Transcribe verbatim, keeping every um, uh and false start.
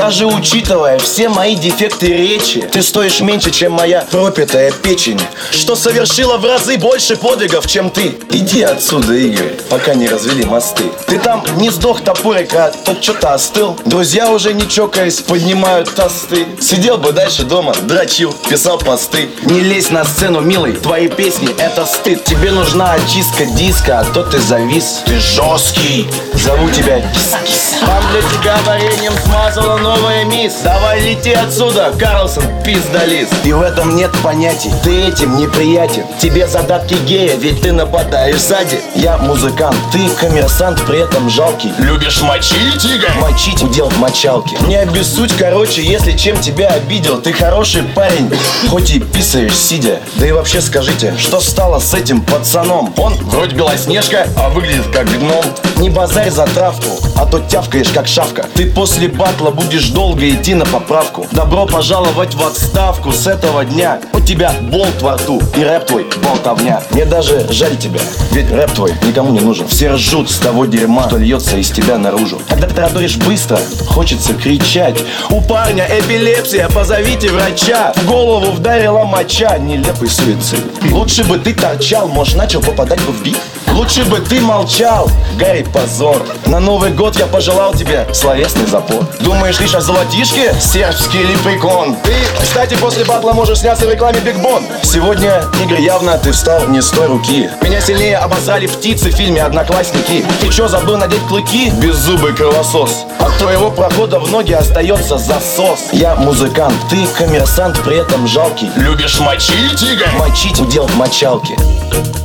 Даже учитывая все мои дефекты речи, ты стоишь меньше, чем моя пропитая печень, что совершила в разы больше подвигов, чем ты. Иди отсюда, Игорь, пока не развели мосты. Ты там не сдох, топорик, а тот что-то остыл. Друзья уже не чокаясь поднимают тосты. Сидел бы дальше дома, дрочил, писал посты. Не лезь на сцену, милый, твои песни это стыд. Тебе нужна очистка диска, а то ты завис. Ты жесткий, зову тебя Кис-Кис. Там для тебя вареньем смазала новая мисс. Давай лети отсюда, Карлсон, пиздолиз. И в этом нет понятий, ты этим неприятен. Тебе задатки гея, ведь ты нападаешь сзади. Я музыкант, ты коммерсант, при этом жалкий. Любишь мочить, Игорь? Мочить удел в мочалке. Не обессудь, короче, если чем тебя обидел. Ты хороший парень, хоть и писаешь сидя. Да и вообще скажите, что стало с этим пацаном? Он Вроде Белоснежка, а выглядит как гном. не базарь за травку, а то тявкаешь как шавка. Ты после батла будешь долго идти на поправку. Добро пожаловать в отставку с этого дня. У тебя болт во рту и рэп твой болтовня. Мне даже жаль тебя, ведь рэп твой никому не нужен. Все ржут с того дерьма, что льется из тебя наружу. Когда ты тараторишь быстро, хочется кричать: у парня эпилепсия, позовите врача. В голову вдарила моча, нелепый суицид. Лучше бы ты торчал, может начал попадать бы в бит. Лучше бы ты молчал, Гарри, позор. На Новый год я пожелал тебе словесный запор. Думаешь лишь о золотишке? Сербский лепрекон. Ты, кстати, после батла можешь сняться в рекламе Биг Бон. Сегодня, Игорь, явно ты встал не с той руки. Меня сильнее обосрали птицы в фильме «Одноклассники». Ты чё, забыл надеть клыки? Беззубый кровосос. От твоего прохода в ноги остается засос. Я музыкант, ты коммерсант, при этом жалкий. Любишь мочить, Игорь? Мочить удел в мочалке.